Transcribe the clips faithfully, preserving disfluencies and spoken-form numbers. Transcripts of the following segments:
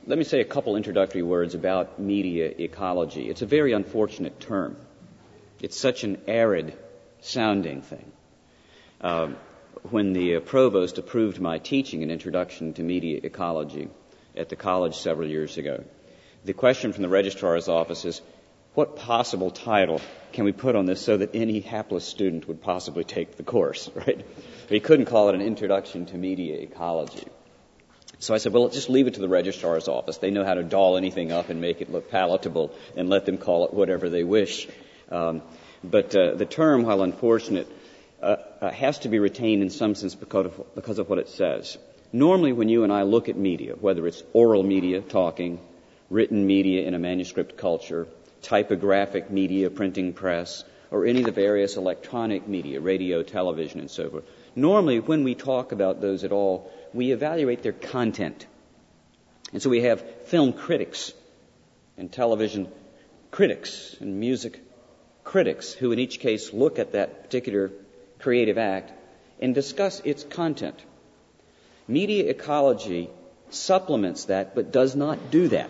let me say a couple introductory words about media ecology. It's a very unfortunate term. It's such an arid-sounding thing. Uh, when the uh, provost approved my teaching an introduction to media ecology at the college several years ago, the question from the registrar's office is, what possible title can we put on this so that any hapless student would possibly take the course, right? He couldn't call it an introduction to media ecology. So I said, well, let's just leave it to the registrar's office. They know how to doll anything up and make it look palatable, and let them call it whatever they wish. Um, but uh, the term, while unfortunate, uh, uh, has to be retained in some sense because of, because of what it says. Normally, when you and I look at media, whether it's oral media, talking, written media in a manuscript culture, typographic media, printing press, or any of the various electronic media, radio, television, and so forth, normally when we talk about those at all, we evaluate their content. And so we have film critics and television critics and music critics who in each case look at that particular creative act and discuss its content. Media ecology supplements that but does not do that.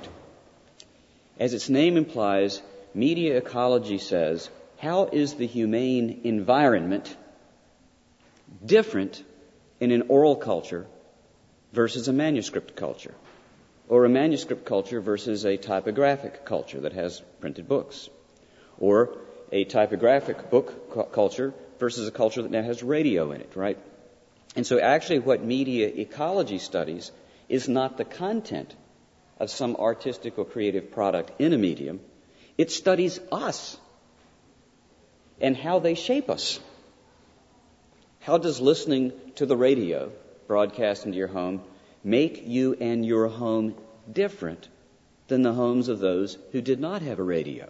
As its name implies, media ecology says, how is the humane environment different in an oral culture versus a manuscript culture, or a manuscript culture versus a typographic culture that has printed books, or a typographic book cu- culture versus a culture that now has radio in it, right? And so actually what media ecology studies is not the content of some artistic or creative product in a medium. It studies us and how they shape us. How does listening to the radio, broadcast into your home, make you and your home different than the homes of those who did not have a radio?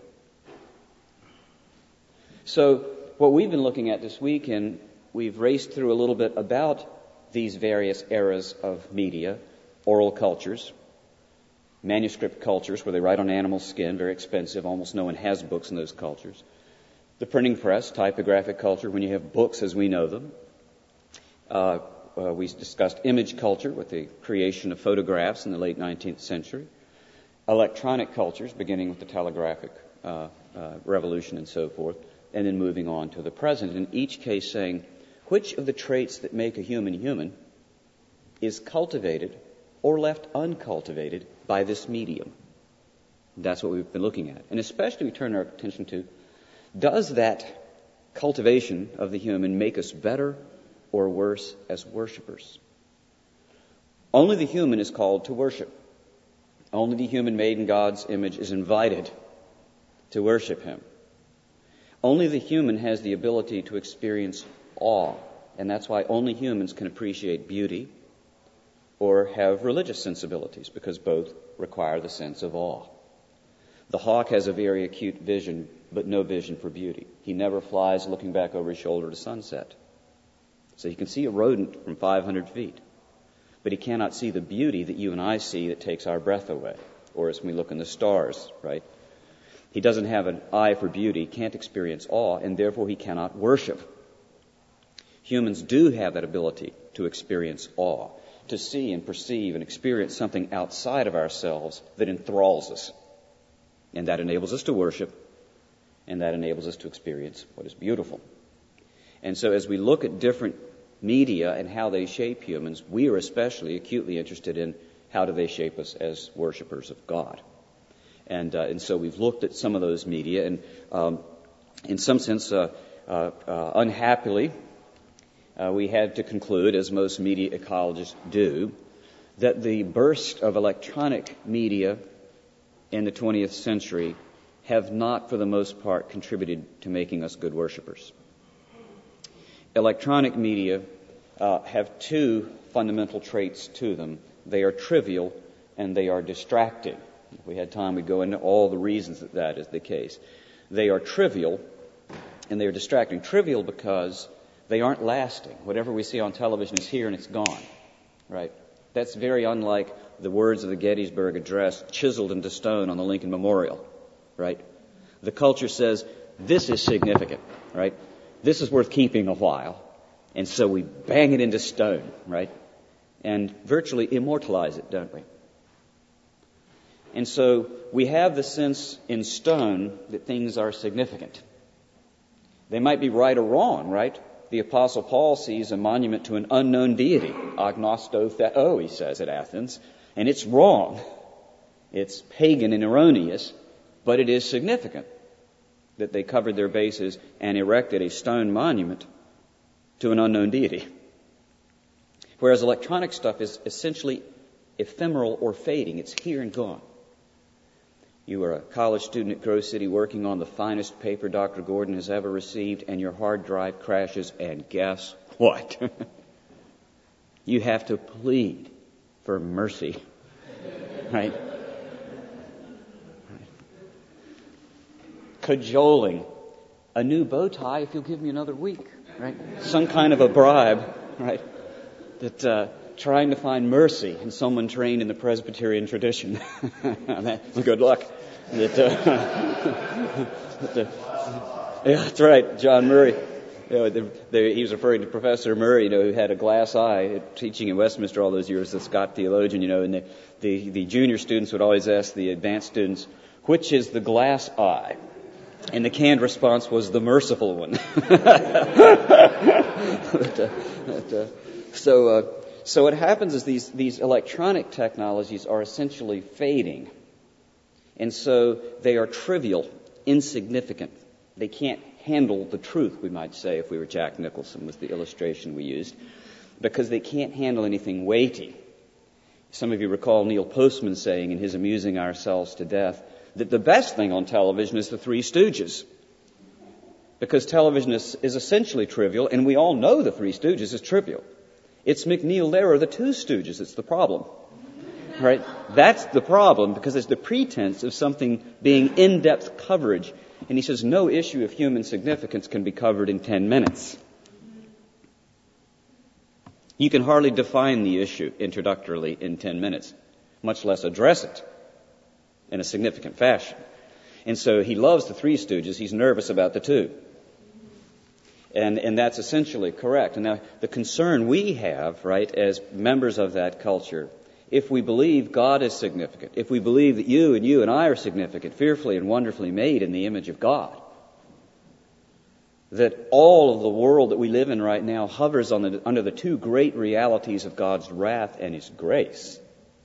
So what we've been looking at this week, and we've raced through a little bit about these various eras of media, oral cultures, manuscript cultures where they write on animal skin, very expensive, almost no one has books in those cultures. The printing press, typographic culture, when you have books as we know them. Uh, uh, we discussed image culture with the creation of photographs in the late nineteenth century. Electronic cultures, beginning with the telegraphic uh, uh, revolution and so forth, and then moving on to the present. In each case saying, which of the traits that make a human human is cultivated or left uncultivated by this medium? That's what we've been looking at. And especially we turn our attention to, does that cultivation of the human make us better or worse as worshipers? Only the human is called to worship. Only the human made in God's image is invited to worship Him. Only the human has the ability to experience awe, and that's why only humans can appreciate beauty or have religious sensibilities, because both require the sense of awe. The hawk has a very acute vision, but no vision for beauty. He never flies looking back over his shoulder to sunset. So he can see a rodent from five hundred feet, but he cannot see the beauty that you and I see that takes our breath away, or as we look in the stars, right? He doesn't have an eye for beauty, can't experience awe, and therefore he cannot worship. Humans do have that ability to experience awe, to see and perceive and experience something outside of ourselves that enthralls us. And that enables us to worship, and that enables us to experience what is beautiful. And so as we look at different media and how they shape humans, we are especially acutely interested in how do they shape us as worshipers of God. And uh, and so we've looked at some of those media, and um, in some sense, uh, uh, uh, unhappily, uh, we had to conclude, as most media ecologists do, that the burst of electronic media in the twentieth century have not, for the most part, contributed to making us good worshipers. Electronic media uh, have two fundamental traits to them. They are trivial and they are distracting. If we had time, we'd go into all the reasons that that is the case. They are trivial and they are distracting. Trivial because they aren't lasting. Whatever we see on television is here and it's gone, right? That's very unlike the words of the Gettysburg Address chiseled into stone on the Lincoln Memorial, right? The culture says, this is significant, right? This is worth keeping a while. And so we bang it into stone, right? And virtually immortalize it, don't we? And so we have the sense in stone that things are significant. They might be right or wrong, right? The Apostle Paul sees a monument to an unknown deity, agnosto theo, he says at Athens, and it's wrong. It's pagan and erroneous, but it is significant that they covered their bases and erected a stone monument to an unknown deity. Whereas electronic stuff is essentially ephemeral or fading. It's here and gone. You are a college student at Grove City working on the finest paper Doctor Gordon has ever received, and your hard drive crashes, and guess what? You have to plead for mercy, right? Cajoling. A new bow tie if you'll give me another week, right? Some kind of a bribe, right? That uh, trying to find mercy in someone trained in the Presbyterian tradition. Good luck. That, uh, that, uh, yeah, that's right, John Murray. You know, the, the, he was referring to Professor Murray, you know, who had a glass eye, teaching in Westminster all those years, the Scott theologian, you know, and the, the, the junior students would always ask the advanced students, which is the glass eye? And the canned response was the merciful one. but, uh, but, uh, so, uh, so what happens is these, these electronic technologies are essentially fading. And so they are trivial, insignificant. They can't handle the truth, we might say, if we were Jack Nicholson, was the illustration we used, because they can't handle anything weighty. Some of you recall Neil Postman saying in his Amusing Ourselves to Death that the best thing on television is the Three Stooges, because television is, is essentially trivial, and we all know the Three Stooges is trivial. It's McNeil Lehrer, the Two Stooges, that's the problem. Right? That's the problem, because it's the pretense of something being in-depth coverage. And he says no issue of human significance can be covered in ten minutes. You can hardly define the issue introductorily in ten minutes, much less address it in a significant fashion. And so he loves the Three Stooges. He's nervous about the two. And, and that's essentially correct. And now the concern we have, right, as members of that culture, if we believe God is significant, if we believe that you and you and I are significant, fearfully and wonderfully made in the image of God, that all of the world that we live in right now hovers on the, under the two great realities of God's wrath and His grace,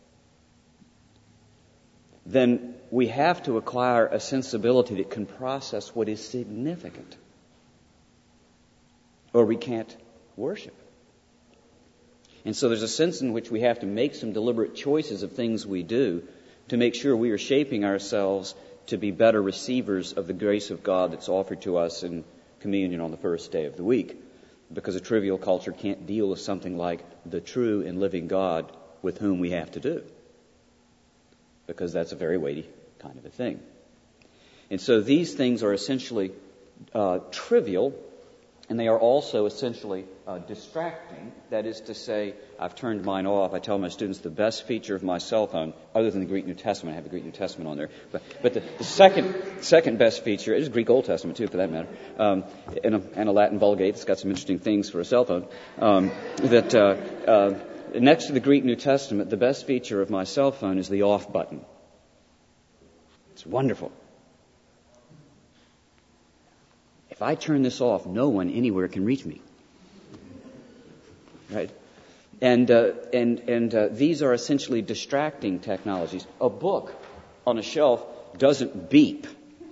then we have to acquire a sensibility that can process what is significant, or we can't worship. And so there's a sense in which we have to make some deliberate choices of things we do to make sure we are shaping ourselves to be better receivers of the grace of God that's offered to us in communion on the first day of the week. Because a trivial culture can't deal with something like the true and living God with whom we have to do. Because that's a very weighty kind of a thing. And so these things are essentially uh, trivial, and they are also essentially uh, distracting. That is to say, I've turned mine off. I tell my students the best feature of my cell phone, other than the Greek New Testament, I have the Greek New Testament on there, but, but the, the second second best feature is Greek Old Testament too, for that matter, um, and, a, and a Latin Vulgate that's got some interesting things for a cell phone. Um, that uh, uh, next to the Greek New Testament, the best feature of my cell phone is the off button. It's wonderful. If I turn this off, no one anywhere can reach me. Right? And uh, and and uh, these are essentially distracting technologies. A book on a shelf doesn't beep.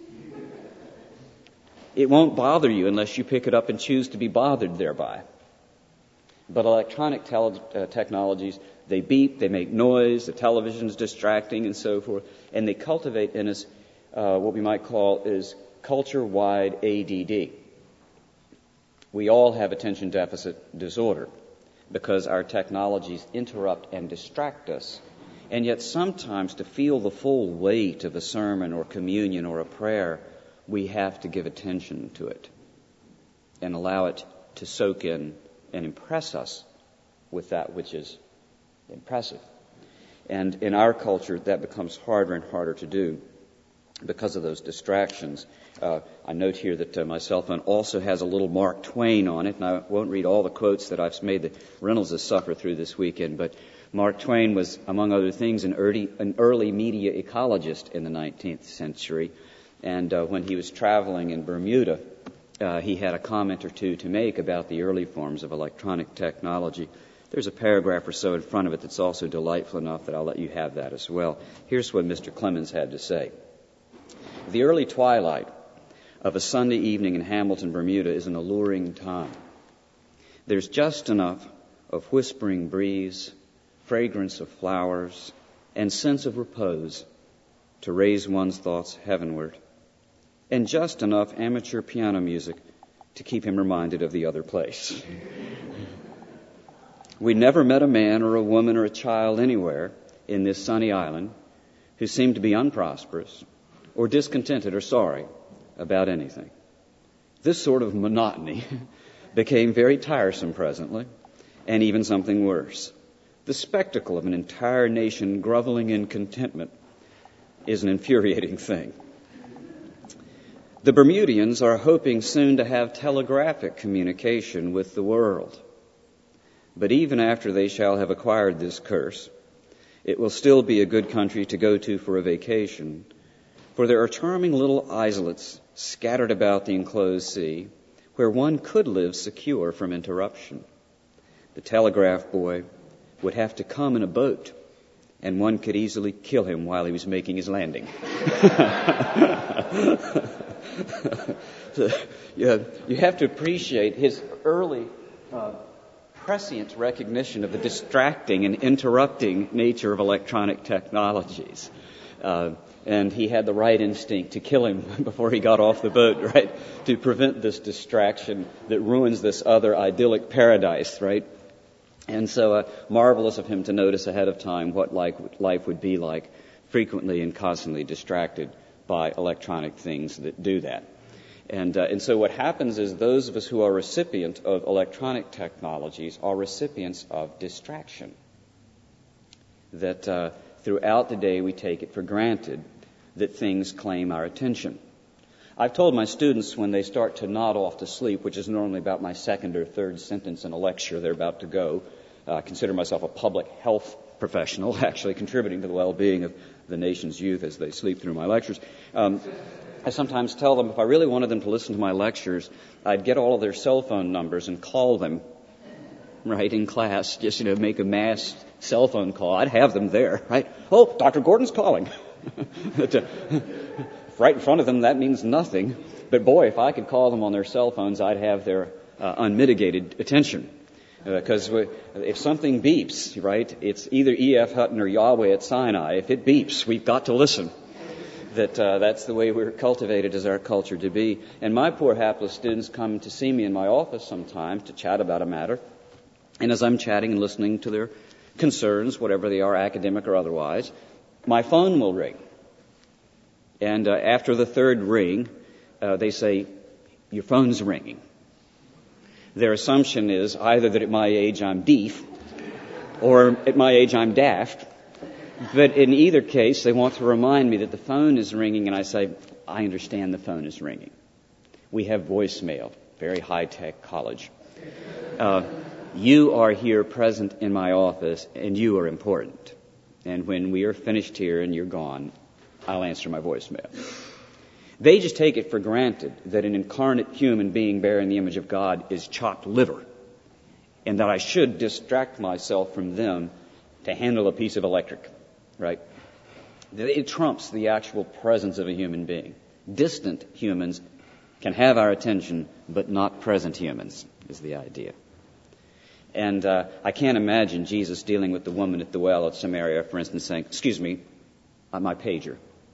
It won't bother you unless you pick it up and choose to be bothered thereby. But electronic tele- uh, technologies, they beep, they make noise, the television's distracting, and so forth, and they cultivate in us uh, what we might call is culture-wide A D D. We all have attention deficit disorder because our technologies interrupt and distract us. And yet sometimes to feel the full weight of a sermon or communion or a prayer, we have to give attention to it and allow it to soak in and impress us with that which is impressive. And in our culture, that becomes harder and harder to do because of those distractions. Uh, I note here that uh, my cell phone also has a little Mark Twain on it, and I won't read all the quotes that I've made that Reynolds has suffered through this weekend, but Mark Twain was, among other things, an early, an early media ecologist in the nineteenth century. And uh, when he was traveling in Bermuda, uh, he had a comment or two to make about the early forms of electronic technology. There's a paragraph or so in front of it that's also delightful enough that I'll let you have that as well. Here's what Mister Clemens had to say. The early twilight of a Sunday evening in Hamilton, Bermuda is an alluring time. There's just enough of whispering breeze, fragrance of flowers, and sense of repose to raise one's thoughts heavenward, and just enough amateur piano music to keep him reminded of the other place. We never met a man or a woman or a child anywhere in this sunny island who seemed to be unprosperous or discontented or sorry about anything. This sort of monotony became very tiresome presently, and even something worse. The spectacle of an entire nation groveling in contentment is an infuriating thing. The Bermudians are hoping soon to have telegraphic communication with the world. But even after they shall have acquired this curse, it will still be a good country to go to for a vacation, for there are charming little islets scattered about the enclosed sea where one could live secure from interruption. The telegraph boy would have to come in a boat, and one could easily kill him while he was making his landing. So, you, you have to appreciate his early uh, prescient recognition of the distracting and interrupting nature of electronic technologies. Uh, and he had the right instinct to kill him before he got off the boat, right, to prevent this distraction that ruins this other idyllic paradise, right? And so uh, marvelous of him to notice ahead of time what like, life would be like, frequently and constantly distracted by electronic things that do that. And, uh, and so what happens is those of us who are recipient of electronic technologies are recipients of distraction. That uh, throughout the day we take it for granted that things claim our attention. I've told my students when they start to nod off to sleep, which is normally about my second or third sentence in a lecture they're about to go, uh, I consider myself a public health professional, actually contributing to the well-being of the nation's youth as they sleep through my lectures. Um, I sometimes tell them if I really wanted them to listen to my lectures, I'd get all of their cell phone numbers and call them, right, in class, just, you know, make a mass cell phone call. I'd have them there, right? Oh, Doctor Gordon's calling. Right in front of them, that means nothing. But boy, if I could call them on their cell phones, I'd have their uh, unmitigated attention. Because uh, if something beeps, right, it's either E F. Hutton or Yahweh at Sinai. If it beeps, we've got to listen. That uh, that's the way we're cultivated as our culture to be. And my poor hapless students come to see me in my office sometimes to chat about a matter. And as I'm chatting and listening to their concerns, whatever they are, academic or otherwise, my phone will ring. And uh, after the third ring, uh, they say, your phone's ringing. Their assumption is either that at my age I'm deaf, or at my age I'm daft. But in either case, they want to remind me that the phone is ringing, and I say, I understand the phone is ringing. We have voicemail, very high-tech college. Uh, you are here present in my office, and you are important. And when we are finished here and you're gone, I'll answer my voicemail. They just take it for granted that an incarnate human being bearing the image of God is chopped liver, and that I should distract myself from them to handle a piece of electric, right? It trumps the actual presence of a human being. Distant humans can have our attention, but not present humans, is the idea. And uh, I can't imagine Jesus dealing with the woman at the well at Samaria, for instance, saying, excuse me, I'm my pager.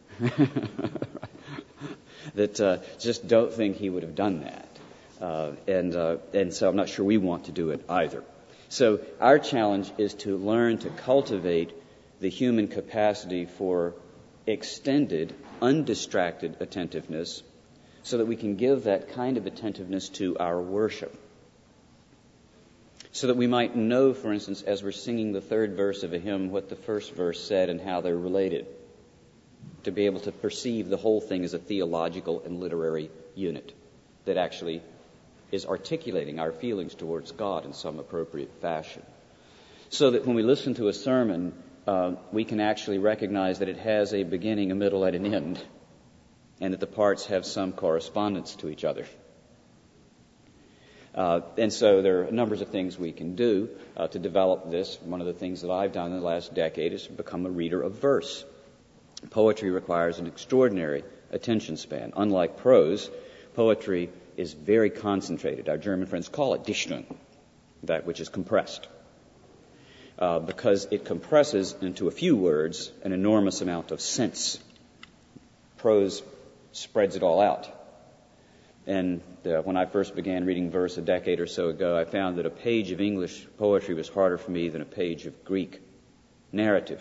That uh, just don't think he would have done that. Uh, and, uh, and so I'm not sure we want to do it either. So our challenge is to learn to cultivate the human capacity for extended, undistracted attentiveness so that we can give that kind of attentiveness to our worship. So that we might know, for instance, as we're singing the third verse of a hymn, what the first verse said and how they're related. To be able to perceive the whole thing as a theological and literary unit that actually is articulating our feelings towards God in some appropriate fashion. so that when we listen to a sermon, uh, we can actually recognize that it has a beginning, a middle, and an end, and that the parts have some correspondence to each other. Uh, and so there are numbers of things we can do uh, to develop this. One of the things that I've done in the last decade is to become a reader of verse. Poetry requires an extraordinary attention span. Unlike prose, poetry is very concentrated. Our German friends call it Dichtung, that which is compressed, uh, because it compresses into a few words an enormous amount of sense. Prose spreads it all out. And uh, when I first began reading verse a decade or so ago, I found that a page of English poetry was harder for me than a page of Greek narrative,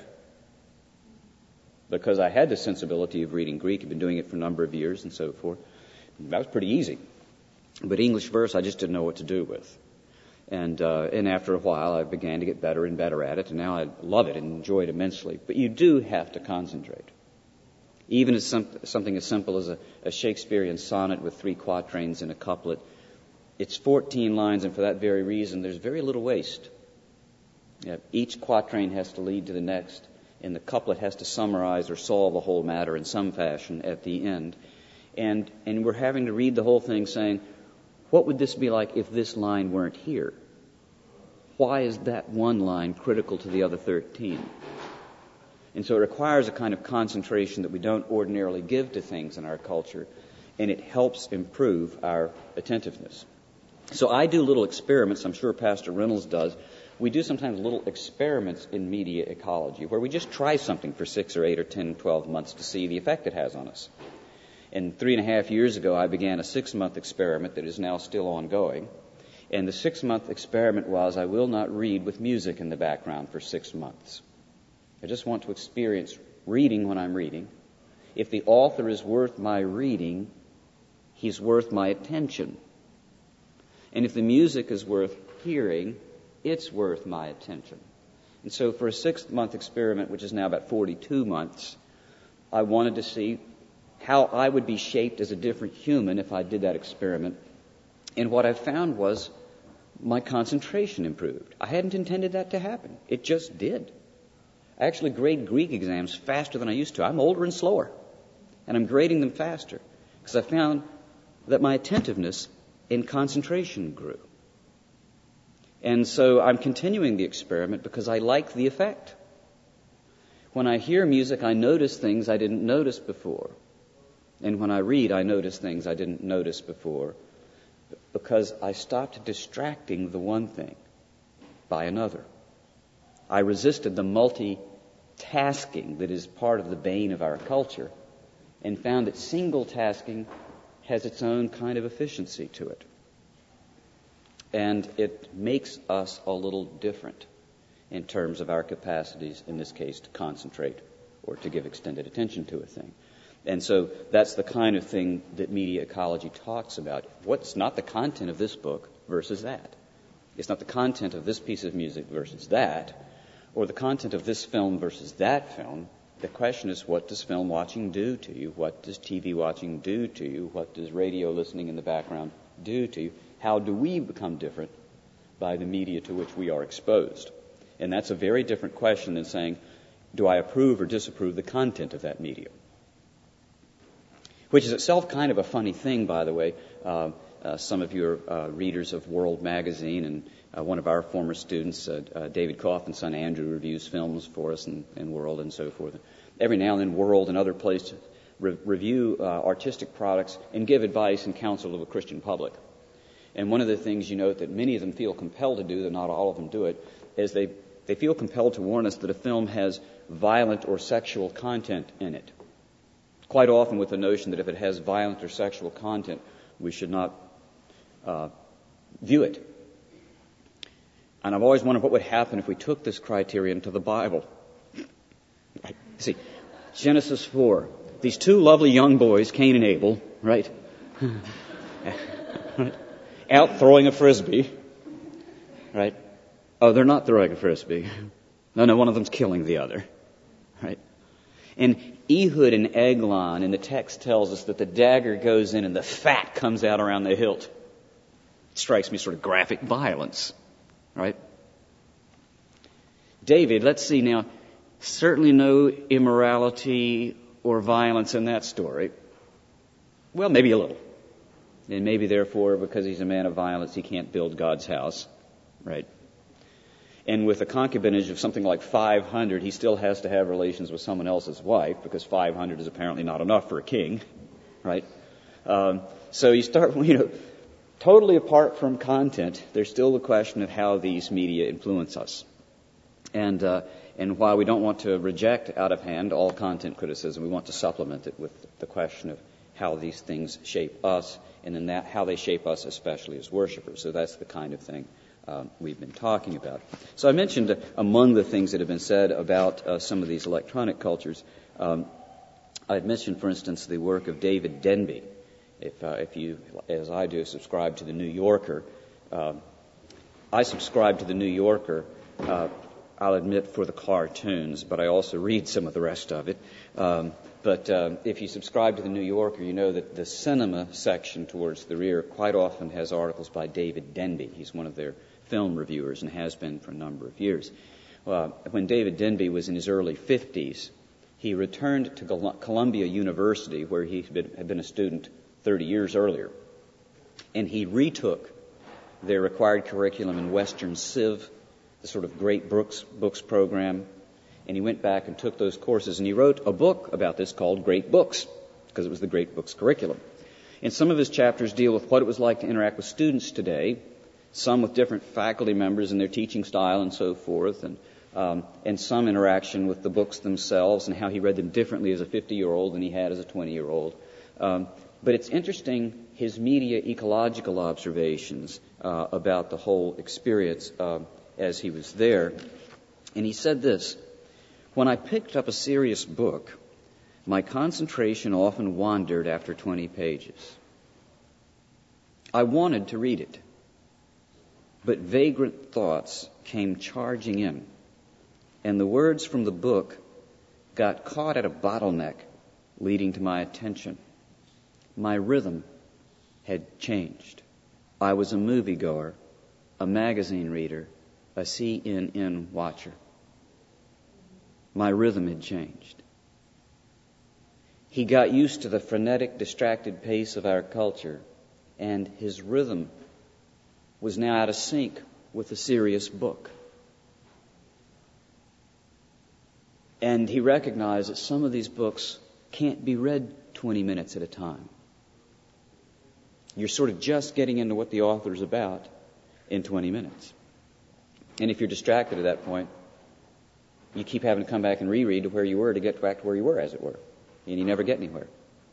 because I had the sensibility of reading Greek. I've been doing it for a number of years and so forth. That was pretty easy. But English verse, I just didn't know what to do with. And uh, and after a while, I began to get better and better at it, and now I love it and enjoy it immensely. But you do have to concentrate. Even as some, something as simple as a, a Shakespearean sonnet with three quatrains and a couplet, it's fourteen lines, and for that very reason, there's very little waste. Yeah, each quatrain has to lead to the next, and the couplet has to summarize or solve the whole matter in some fashion at the end. And and we're having to read the whole thing saying, what would this be like if this line weren't here? Why is that one line critical to the other thirteen? And so it requires a kind of concentration that we don't ordinarily give to things in our culture, and it helps improve our attentiveness. So I do little experiments, I'm sure Pastor Reynolds does. We do sometimes little experiments in media ecology where we just try something for six or eight or ten, twelve months to see the effect it has on us. And three and a half years ago, I began a six-month experiment that is now still ongoing. And the six-month experiment was I will not read with music in the background for six months. I just want to experience reading when I'm reading. If the author is worth my reading, he's worth my attention. And if the music is worth hearing, it's worth my attention. And so for a six-month experiment, which is now about forty-two months, I wanted to see how I would be shaped as a different human if I did that experiment. And what I found was my concentration improved. I hadn't intended that to happen. It just did. I actually grade Greek exams faster than I used to. I'm older and slower, and I'm grading them faster because I found that my attentiveness and concentration grew. And so I'm continuing the experiment because I like the effect. When I hear music, I notice things I didn't notice before. And when I read, I notice things I didn't notice before because I stopped distracting the one thing by another. I resisted the multitasking that is part of the bane of our culture and found that single tasking has its own kind of efficiency to it. And it makes us a little different in terms of our capacities, in this case, to concentrate or to give extended attention to a thing. And so that's the kind of thing that media ecology talks about. What's not the content of this book versus that? It's not the content of this piece of music versus that, or the content of this film versus that film. The question is, what does film watching do to you? What does T V watching do to you? What does radio listening in the background do to you? How do we become different by the media to which we are exposed? And that's a very different question than saying, do I approve or disapprove the content of that media? Which is itself kind of a funny thing, by the way. Uh, uh, some of you are uh, readers of World Magazine, and uh, one of our former students, uh, uh, David Coughlin's son Andrew, reviews films for us in, in World and so forth. Every now and then, World and other places re- review uh, artistic products and give advice and counsel to the Christian public. And one of the things you note that many of them feel compelled to do, though not all of them do it, is they, they feel compelled to warn us that a film has violent or sexual content in it. Quite often with the notion that if it has violent or sexual content, we should not uh, view it. And I've always wondered what would happen if we took this criterion to the Bible. See, Genesis four, these two lovely young boys, Cain and Abel, right? Out throwing a frisbee, right? Oh, they're not throwing a frisbee. No, no, one of them's killing the other, right? And Ehud and Eglon in the text tells us that the dagger goes in and the fat comes out around the hilt. It strikes me sort of graphic violence, right? David, let's see now, certainly no immorality or violence in that story. Well, maybe a little. And maybe, therefore, because he's a man of violence, he can't build God's house, right? And with a concubinage of something like five hundred, he still has to have relations with someone else's wife, because five hundred is apparently not enough for a king, right? Um, so you start, you know, totally apart from content, there's still the question of how these media influence us. And uh, and while we don't want to reject out of hand all content criticism, we want to supplement it with the question of how these things shape us, and then that how they shape us, especially as worshipers. So that's the kind of thing um, we've been talking about. So I mentioned uh, among the things that have been said about uh, some of these electronic cultures, um, I had mentioned, for instance, the work of David Denby. If uh, if you, as I do, subscribe to the New Yorker, uh, I subscribe to the New Yorker. Uh, I'll admit for the cartoons, but I also read some of the rest of it. Um, but uh, if you subscribe to the New Yorker, you know that the cinema section towards the rear quite often has articles by David Denby. He's one of their film reviewers and has been for a number of years. Uh, when David Denby was in his early fifties, he returned to Columbia University, where he had been, had been a student thirty years earlier, and he retook their required curriculum in Western Civ, the sort of Great Books, books program, and he went back and took those courses, and he wrote a book about this called Great Books, because it was the Great Books curriculum. And some of his chapters deal with what it was like to interact with students today, some with different faculty members and their teaching style and so forth, and um, and some interaction with the books themselves and how he read them differently as a fifty-year-old than he had as a twenty-year-old. Um, but it's interesting, his media ecological observations uh, about the whole experience uh, as he was there. And he said this: when I picked up a serious book, my concentration often wandered after twenty pages. I wanted to read it, but vagrant thoughts came charging in, and the words from the book got caught at a bottleneck leading to my attention. My rhythm had changed. I was a moviegoer, a magazine reader, a C N N watcher. My rhythm had changed. He got used to the frenetic, distracted pace of our culture, and his rhythm was now out of sync with a serious book. And he recognized that some of these books can't be read twenty minutes at a time. You're sort of just getting into what the author's about in twenty minutes. And if you're distracted at that point, you keep having to come back and reread to where you were to get back to where you were, as it were. And you never get anywhere.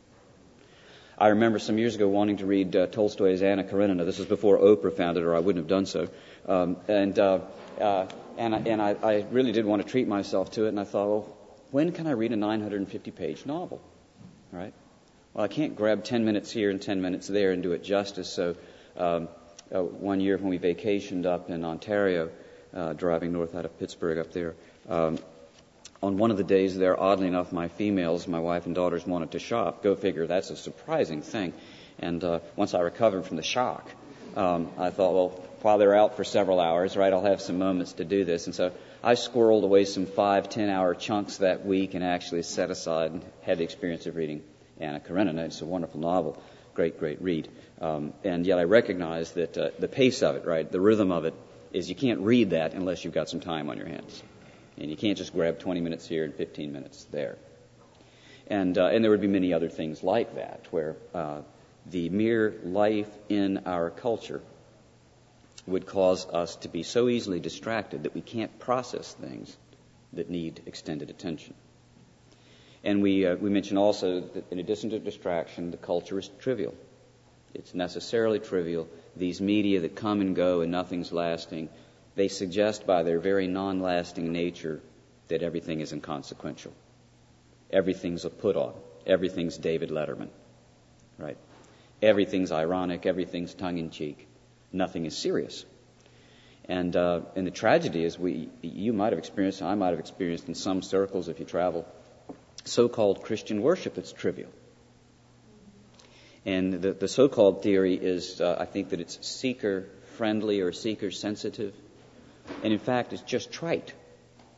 I remember some years ago wanting to read uh, Tolstoy's Anna Karenina. This was before Oprah found it, or I wouldn't have done so. Um, and uh, uh, and, I, and I, I really did want to treat myself to it. And I thought, well, when can I read a nine hundred fifty page novel? Right? Well, I can't grab ten minutes here and ten minutes there and do it justice. So um, uh, one year when we vacationed up in Ontario, uh, driving north out of Pittsburgh up there, um, on one of the days there, oddly enough, my females, my wife and daughters, wanted to shop. Go figure, that's a surprising thing. And uh, once I recovered from the shock, um, I thought, well, while they're out for several hours, right, I'll have some moments to do this. And so I squirreled away some five, ten-hour chunks that week and actually set aside and had the experience of reading Anna Karenina. It's a wonderful novel, great, great read. Um, and yet I recognize that uh, the pace of it, right, the rhythm of it, is you can't read that unless you've got some time on your hands. And you can't just grab twenty minutes here and fifteen minutes there. And uh, and there would be many other things like that, where uh, the mere life in our culture would cause us to be so easily distracted that we can't process things that need extended attention. And we uh, we mentioned also that in addition to distraction, the culture is trivial. It's necessarily trivial. These media that come and go and nothing's lasting, they suggest by their very non-lasting nature that everything is inconsequential. Everything's a put-on. Everything's David Letterman, right? Everything's ironic. Everything's tongue-in-cheek. Nothing is serious. And uh, and the tragedy is, we you might have experienced, I might have experienced in some circles if you travel, so-called Christian worship that's trivial. And the, the so-called theory is, uh, I think, that it's seeker-friendly or seeker-sensitive. And in fact, it's just trite.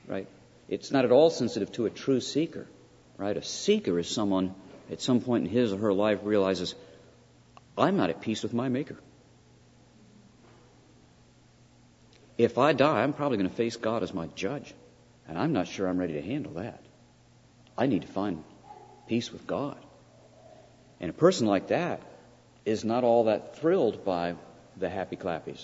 right? It's not at all sensitive to a true seeker, right? A seeker is someone at some point in his or her life realizes, I'm not at peace with my Maker. If I die, I'm probably going to face God as my judge, and I'm not sure I'm ready to handle that. I need to find peace with God. And a person like that is not all that thrilled by the happy clappies.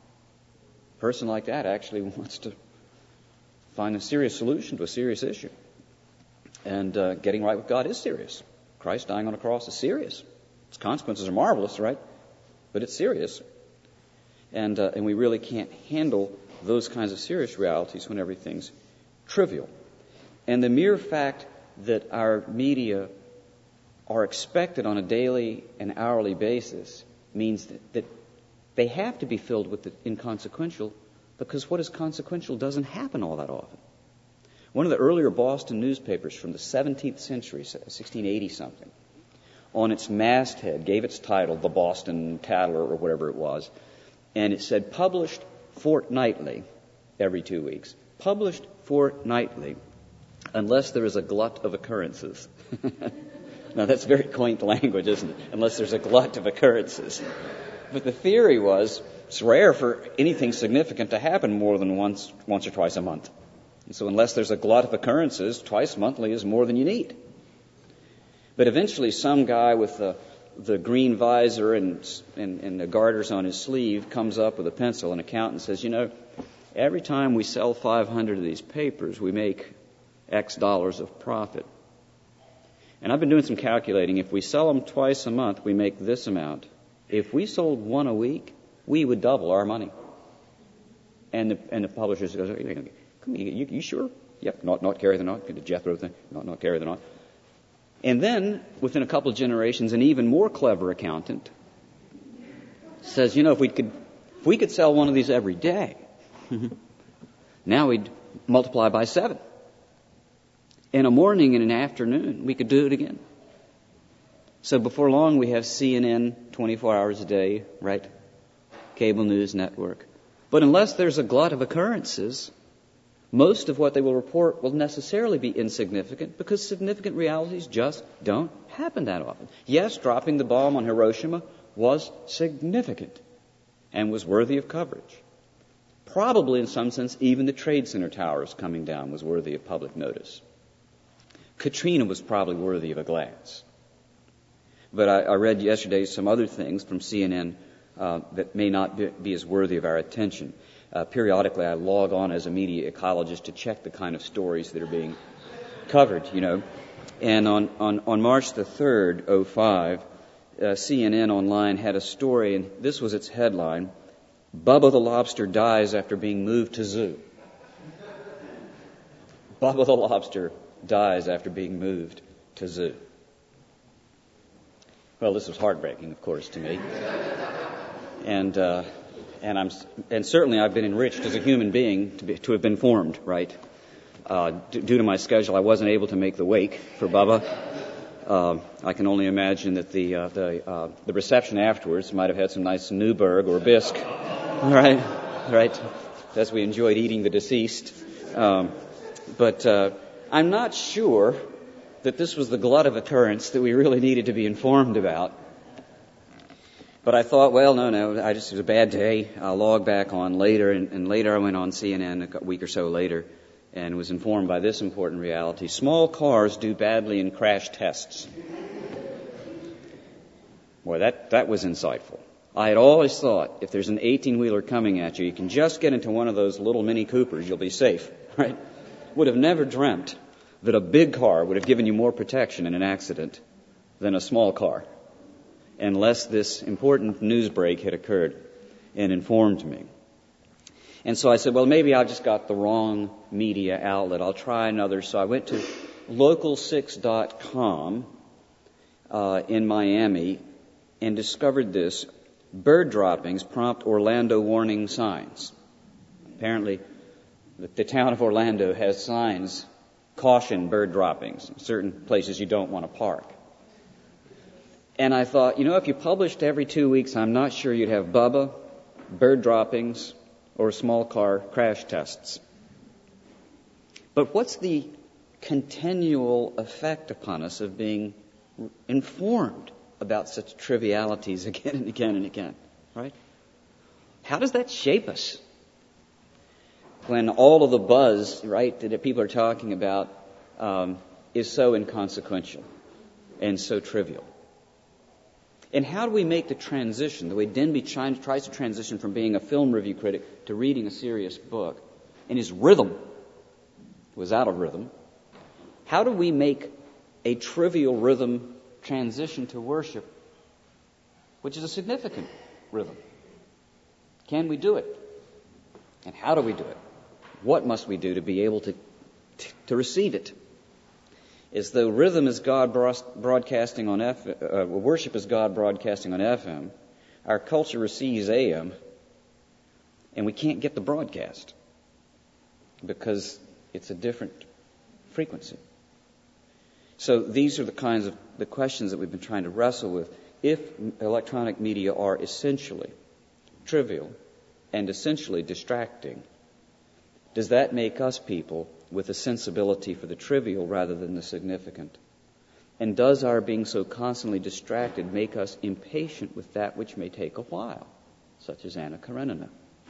A person like that actually wants to find a serious solution to a serious issue. And uh, getting right with God is serious. Christ dying on a cross is serious. Its consequences are marvelous, right? But it's serious. And, uh, and we really can't handle those kinds of serious realities when everything's trivial. And the mere fact that our media are expected on a daily and hourly basis means that, that they have to be filled with the inconsequential, because what is consequential doesn't happen all that often. One of the earlier Boston newspapers from the seventeenth century, sixteen eighty something, on its masthead gave its title, the Boston Tattler or whatever it was, and it said, published fortnightly, every two weeks, published fortnightly, unless there is a glut of occurrences. Now, that's very quaint language, isn't it? Unless there's a glut of occurrences. But the theory was, it's rare for anything significant to happen more than once, once or twice a month. And so unless there's a glut of occurrences, twice monthly is more than you need. But eventually some guy with the, the green visor and, and, and the garters on his sleeve comes up with a pencil and a count and says, you know, every time we sell five hundred of these papers, we make X dollars of profit. And I've been doing some calculating. If we sell them twice a month, we make this amount. If we sold one a week, we would double our money. And the, and the publishers goes, Come you, you, you sure? Yep, not, not carry the knot. The Jethro thing, not, not carry the knot. And then, within a couple of generations, an even more clever accountant says, you know, if we could, if we could sell one of these every day, now we'd multiply by seven. In a morning and an afternoon, we could do it again. So before long, we have C N N twenty-four hours a day, right? Cable news network. But unless there's a glut of occurrences, most of what they will report will necessarily be insignificant, because significant realities just don't happen that often. Yes, dropping the bomb on Hiroshima was significant and was worthy of coverage. Probably, in some sense, even the Trade Center towers coming down was worthy of public notice. Katrina was probably worthy of a glance. But I, I read yesterday some other things from C N N uh, that may not be, be as worthy of our attention. Uh, periodically, I log on as a media ecologist to check the kind of stories that are being covered, you know. And on, on, on March the third, oh five, uh, C N N Online had a story, and this was its headline, Bubba the Lobster dies after being moved to zoo. Bubba the Lobster dies after being moved to zoo. Well, this was heartbreaking, of course, to me. And uh, and I'm and certainly I've been enriched as a human being to be, to have been formed, right? Uh, d- due to my schedule, I wasn't able to make the wake for Bubba. Uh, I can only imagine that the uh, the uh, the reception afterwards might have had some nice Newburgh or bisque. All right, right. As we enjoyed eating the deceased, um, but. Uh, I'm not sure that this was the glut of occurrence that we really needed to be informed about. But I thought, well, no, no, I just, it was a bad day. I'll log back on later. And, and later I went on C N N a week or so later and was informed by this important reality. Small cars do badly in crash tests. Boy, that, that was insightful. I had always thought if there's an eighteen-wheeler coming at you, you can just get into one of those little Mini Coopers, you'll be safe, right? Would have never dreamt that a big car would have given you more protection in an accident than a small car, unless this important news break had occurred and informed me. And so I said, well, maybe I just got the wrong media outlet. I'll try another. So I went to local six dot com uh, in Miami and discovered this. Bird droppings prompt Orlando warning signs. Apparently, the town of Orlando has signs, caution bird droppings, certain places you don't want to park. And I thought, you know, if you published every two weeks, I'm not sure you'd have Bubba, bird droppings, or small car crash tests. But what's the continual effect upon us of being informed about such trivialities again and again and again, right? How does that shape us? When all of the buzz, right, that people are talking about um, is so inconsequential and so trivial. And how do we make the transition, the way Denby tries to transition from being a film review critic to reading a serious book, and his rhythm was out of rhythm? How do we make a trivial rhythm transition to worship, which is a significant rhythm? Can we do it? And how do we do it? What must we do to be able to, to receive it? As though rhythm is God broadcasting on F M, uh, worship is God broadcasting on F M, our culture receives A M, and we can't get the broadcast because it's a different frequency. So these are the kinds of the questions that we've been trying to wrestle with. If electronic media are essentially trivial and essentially distracting, does that make us people with a sensibility for the trivial rather than the significant? And does our being so constantly distracted make us impatient with that which may take a while, such as Anna Karenina?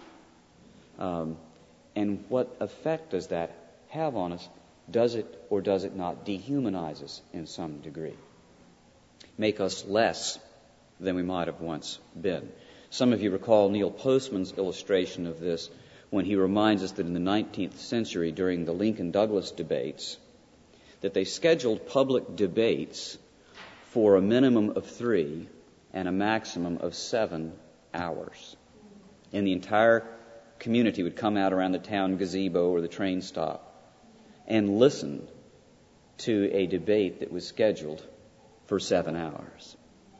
Um, and what effect does that have on us? Does it or does it not dehumanize us in some degree? Make us less than we might have once been? Some of you recall Neil Postman's illustration of this when he reminds us that in the nineteenth century, during the Lincoln-Douglas debates, that they scheduled public debates for a minimum of three and a maximum of seven hours. And the entire community would come out around the town gazebo or the train stop and listen to a debate that was scheduled for seven hours.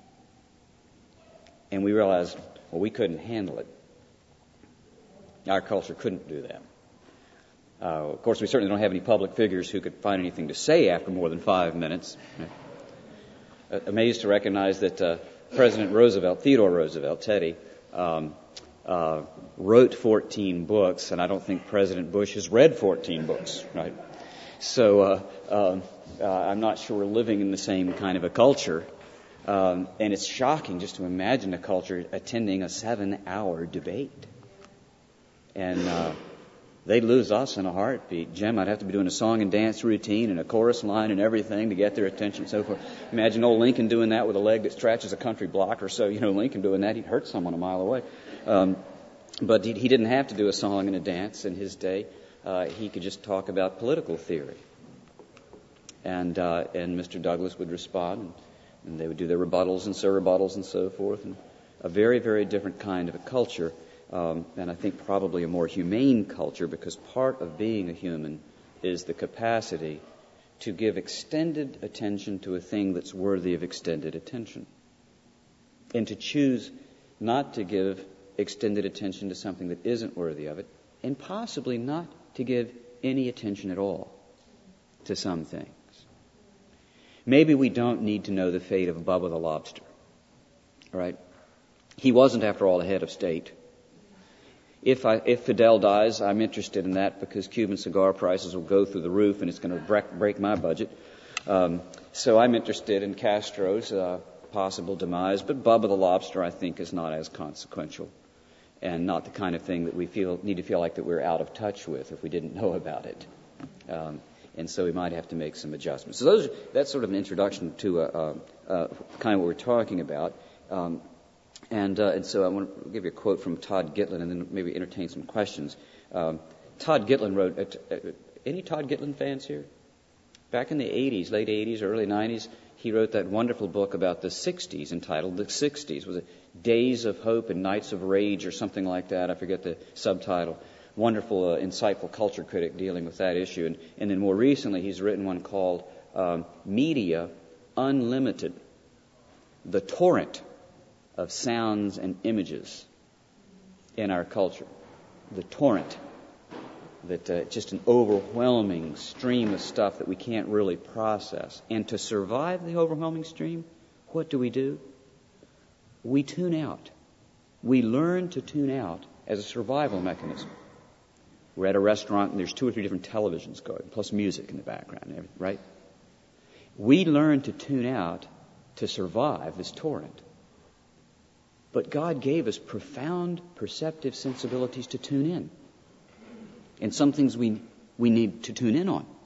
And we realized, well, we couldn't handle it. Our culture couldn't do that. Uh, of course, we certainly don't have any public figures who could find anything to say after more than five minutes. Uh, amazed to recognize that uh, President Roosevelt, Theodore Roosevelt, Teddy, um, uh, wrote fourteen books, and I don't think President Bush has read fourteen books, right? So uh, uh, uh, I'm not sure we're living in the same kind of a culture. Um, and it's shocking just to imagine a culture attending a seven-hour debate. And uh, they'd lose us in a heartbeat. Jim, I'd have to be doing a song and dance routine and a chorus line and everything to get their attention and so forth. Imagine old Lincoln doing that with a leg that stretches a country block or so. You know, Lincoln doing that, he'd hurt someone a mile away. Um, but he, he didn't have to do a song and a dance in his day. Uh, he could just talk about political theory. And uh, and Mister Douglas would respond, and, and they would do their rebuttals and surrebuttals and so forth. And a very, very different kind of a culture. Um, and I think probably a more humane culture, because part of being a human is the capacity to give extended attention to a thing that's worthy of extended attention, and to choose not to give extended attention to something that isn't worthy of it, and possibly not to give any attention at all to some things. Maybe we don't need to know the fate of Bubba the lobster, all right? He wasn't, after all, a head of state. If I, if Fidel dies, I'm interested in that because Cuban cigar prices will go through the roof and it's going to break, break my budget. Um, so I'm interested in Castro's uh, possible demise. But Bubba the lobster, I think, is not as consequential and not the kind of thing that we feel need to feel like that we're out of touch with if we didn't know about it. Um, and so we might have to make some adjustments. So those, that's sort of an introduction to uh, uh, uh, kind of what we're talking about. Um, And, uh, and so I want to give you a quote from Todd Gitlin and then maybe entertain some questions. Um, Todd Gitlin wrote, uh, uh, any Todd Gitlin fans here? Back in the eighties, late eighties, early nineties, he wrote that wonderful book about the sixties entitled The sixties. Was it Days of Hope and Nights of Rage or something like that? I forget the subtitle. Wonderful, uh, insightful culture critic dealing with that issue. And, and then more recently, he's written one called um, Media Unlimited, the Torrent of Sounds and Images in our culture. The torrent, that uh, just an overwhelming stream of stuff that we can't really process. And to survive the overwhelming stream, what do we do? We tune out. We learn to tune out as a survival mechanism. We're at a restaurant and there's two or three different televisions going, plus music in the background, right? We learn to tune out to survive this torrent. But God gave us profound perceptive sensibilities to tune in. And some things we, we need to tune in on.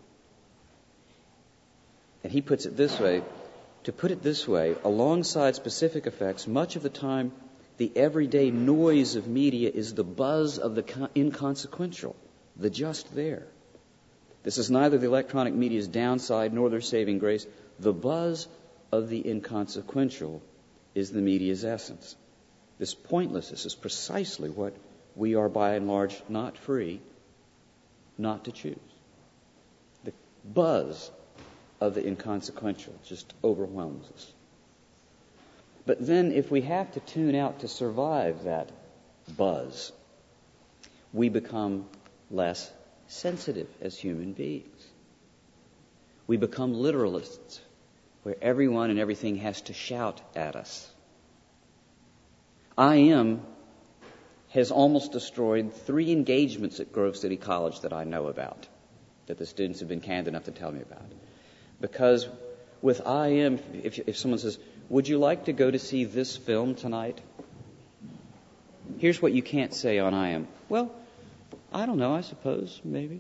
And he puts it this way, to put it this way, alongside specific effects, much of the time the everyday noise of media is the buzz of the inconsequential, the just there. This is neither the electronic media's downside nor their saving grace. The buzz of the inconsequential is the media's essence. This pointlessness is precisely what we are by and large not free not to choose. The buzz of the inconsequential just overwhelms us. But then if we have to tune out to survive that buzz, we become less sensitive as human beings. We become literalists, where everyone and everything has to shout at us. I am has almost destroyed three engagements at Grove City College that I know about, that the students have been candid enough to tell me about. Because with I am, if, if someone says, would you like to go to see this film tonight? Here's what you can't say on I am. Well, I don't know, I suppose, maybe.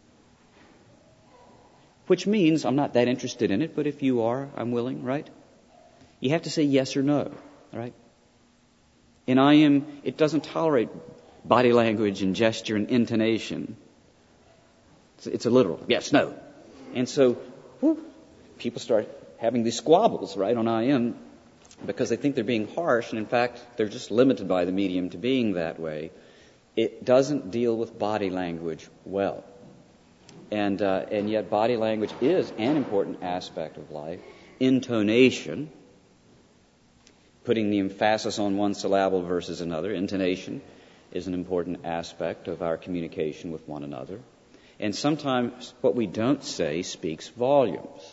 Which means I'm not that interested in it, but if you are, I'm willing, right? You have to say yes or no, right? In I am, it doesn't tolerate body language and gesture and intonation. It's, it's a literal yes, no. And so, whew, people start having these squabbles, right, on I am because they think they're being harsh, and in fact, they're just limited by the medium to being that way. It doesn't deal with body language well. And, uh, and yet body language is an important aspect of life. Intonation, putting the emphasis on one syllable versus another, intonation is an important aspect of our communication with one another. And sometimes what we don't say speaks volumes.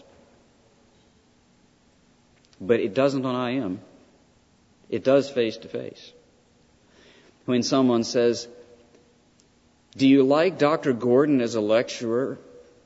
But it doesn't on I am. It does face to face. When someone says, do you like Doctor Gordon as a lecturer?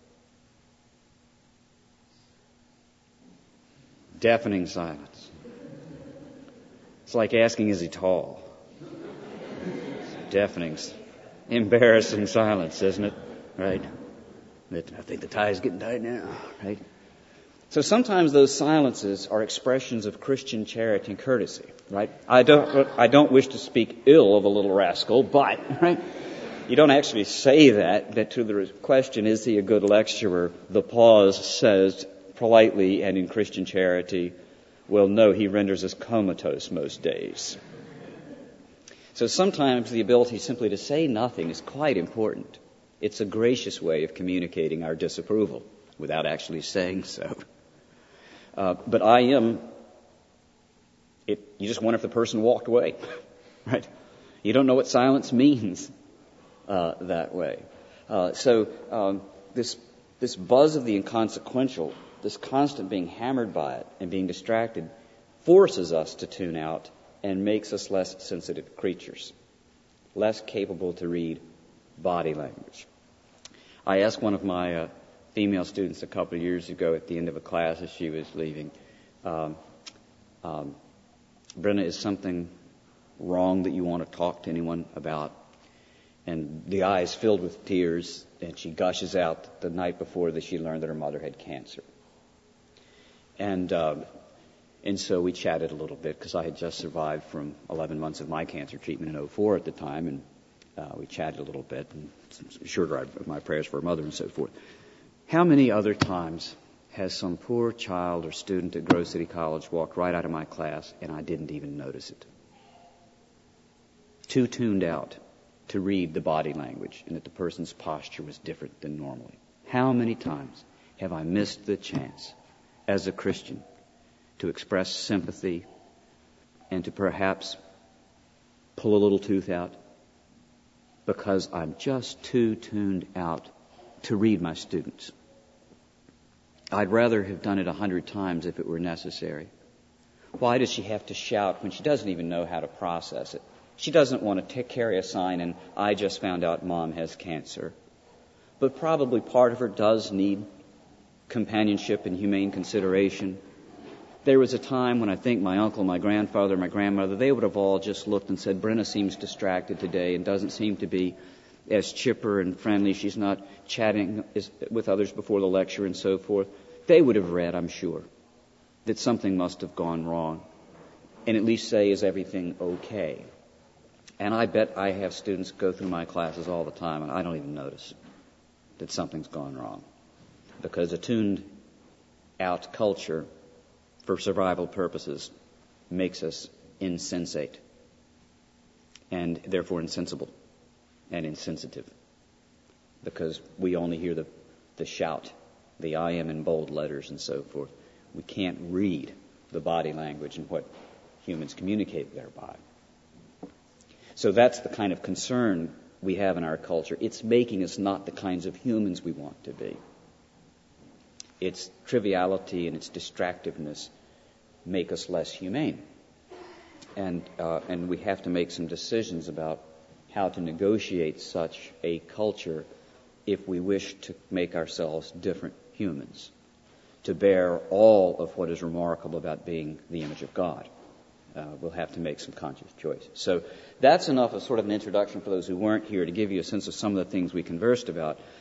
Deafening silence. It's like asking, is he tall? Deafening, embarrassing silence, isn't it? Right? I think the tie is getting tight now, right? So sometimes those silences are expressions of Christian charity and courtesy, right? I don't, I don't wish to speak ill of a little rascal, but, right? You don't actually say that, that to the question, is he a good lecturer? The pause says politely and in Christian charity, well, no, he renders us comatose most days. So sometimes the ability simply to say nothing is quite important. It's a gracious way of communicating our disapproval without actually saying so. Uh, but I am, it, you just wonder if the person walked away, right? You don't know what silence means uh, that way. Uh, so um, this this buzz of the inconsequential, this constant being hammered by it and being distracted, forces us to tune out and makes us less sensitive creatures, less capable to read body language. I asked one of my uh, female students a couple of years ago at the end of a class as she was leaving, um, um, Brenna, is something wrong that you want to talk to anyone about? And the eyes filled with tears, and she gushes out the night before that she learned that her mother had cancer. And uh, and so we chatted a little bit because I had just survived from eleven months of my cancer treatment in oh four at the time, and uh, we chatted a little bit and assured her of my prayers for her mother and so forth. How many other times has some poor child or student at Grove City College walked right out of my class and I didn't even notice it? Too tuned out to read the body language and that the person's posture was different than normally. How many times have I missed the chance as a Christian to express sympathy and to perhaps pull a little tooth out because I'm just too tuned out to read my students? I'd rather have done it a hundred times if it were necessary. Why does she have to shout when she doesn't even know how to process it? She doesn't want to take, carry a sign, and I just found out Mom has cancer. But probably part of her does need companionship and humane consideration. There was a time when I think my uncle, my grandfather, my grandmother, they would have all just looked and said, Brenna seems distracted today and doesn't seem to be as chipper and friendly. She's not chatting with others before the lecture and so forth. They would have read, I'm sure, that something must have gone wrong, and at least say, is everything okay? And I bet I have students go through my classes all the time, and I don't even notice that something's gone wrong, because a tuned out culture for survival purposes makes us insensate and therefore insensible and insensitive, because we only hear the, the shout, the I am in bold letters and so forth. We can't read the body language and what humans communicate thereby. So that's the kind of concern we have in our culture. It's making us not the kinds of humans we want to be. Its triviality and its distractiveness make us less humane. And, uh, and we have to make some decisions about how to negotiate such a culture if we wish to make ourselves different humans, to bear all of what is remarkable about being the image of God. Uh, we'll have to make some conscious choices. So that's enough of sort of an introduction for those who weren't here to give you a sense of some of the things we conversed about.